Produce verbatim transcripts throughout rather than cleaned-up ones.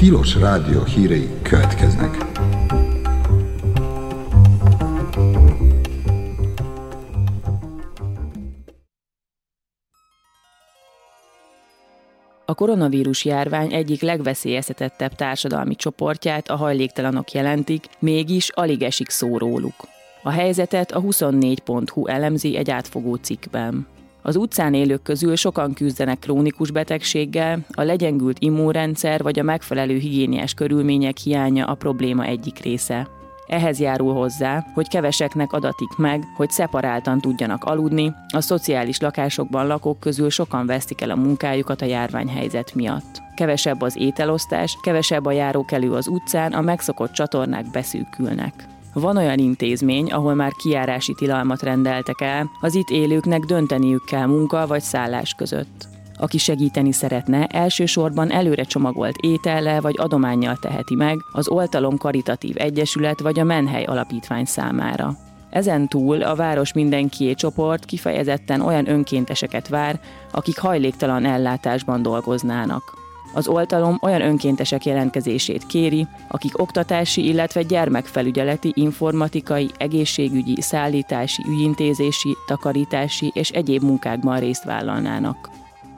Tilos Rádió hírei következnek. A koronavírus járvány egyik legveszélyeztetettebb társadalmi csoportját a hajléktalanok jelentik, mégis alig esik szó róluk. A helyzetet a huszonnégy pont hu elemzi egy átfogó cikkben. Az utcán élők közül sokan küzdenek krónikus betegséggel, a legyengült immunrendszer vagy a megfelelő higiéniás körülmények hiánya a probléma egyik része. Ehhez járul hozzá, hogy keveseknek adatik meg, hogy szeparáltan tudjanak aludni, a szociális lakásokban lakók közül sokan vesztik el a munkájukat a járványhelyzet miatt. Kevesebb az ételosztás, kevesebb a járókelő az utcán, a megszokott csatornák beszűkülnek. Van olyan intézmény, ahol már kijárási tilalmat rendeltek el, az itt élőknek dönteniük kell munka vagy szállás között. Aki segíteni szeretne, elsősorban előre csomagolt étellel vagy adománnyal teheti meg az Oltalom Karitatív Egyesület vagy a Menhely Alapítvány számára. Ezen túl a Város Mindenkié csoport kifejezetten olyan önkénteseket vár, akik hajléktalan ellátásban dolgoznának. Az oltalom olyan önkéntesek jelentkezését kéri, akik oktatási, illetve gyermekfelügyeleti, informatikai, egészségügyi, szállítási, ügyintézési, takarítási és egyéb munkákban részt vállalnának.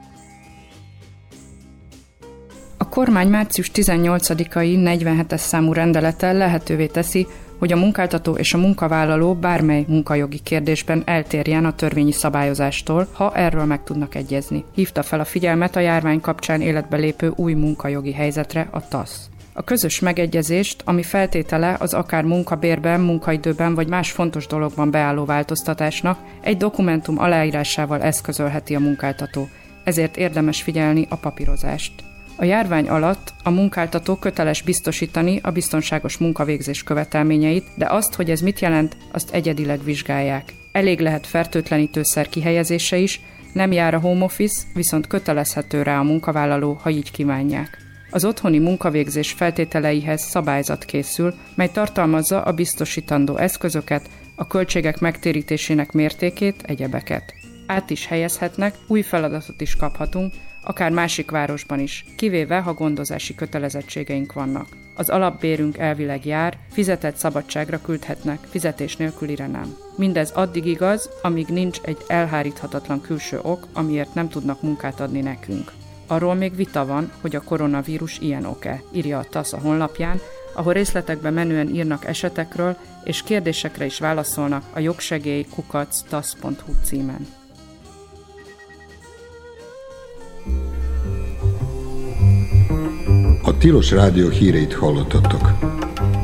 A kormány március tizennyolcadikai negyvenhetes számú rendelete lehetővé teszi, hogy a munkáltató és a munkavállaló bármely munkajogi kérdésben eltérjen a törvényi szabályozástól, ha erről meg tudnak egyezni. Hívta fel a figyelmet a járvány kapcsán életbe lépő új munkajogi helyzetre a TASZ. A közös megegyezést, ami feltétele az akár munkabérben, munkaidőben vagy más fontos dologban beálló változtatásnak, egy dokumentum aláírásával eszközölheti a munkáltató. Ezért érdemes figyelni a papírozást. A járvány alatt a munkáltató köteles biztosítani a biztonságos munkavégzés követelményeit, de azt, hogy ez mit jelent, azt egyedileg vizsgálják. Elég lehet fertőtlenítőszer kihelyezése is, nem jár a home office, viszont kötelezhető rá a munkavállaló, ha így kívánják. Az otthoni munkavégzés feltételeihez szabályzat készül, mely tartalmazza a biztosítandó eszközöket, a költségek megtérítésének mértékét, egyebeket. Át is helyezhetnek, új feladatot is kaphatunk, akár másik városban is, kivéve, ha gondozási kötelezettségeink vannak. Az alapbérünk elvileg jár, fizetett szabadságra küldhetnek, fizetés nélkülire nem. Mindez addig igaz, amíg nincs egy elháríthatatlan külső ok, amiért nem tudnak munkát adni nekünk. Arról még vita van, hogy a koronavírus ilyen ok-e, írja a TASZ a honlapján, ahol részletekben menően írnak esetekről, és kérdésekre is válaszolnak a jogsegély kukac tasz pont hu címen. A Tilos Rádió híreit hallottatok.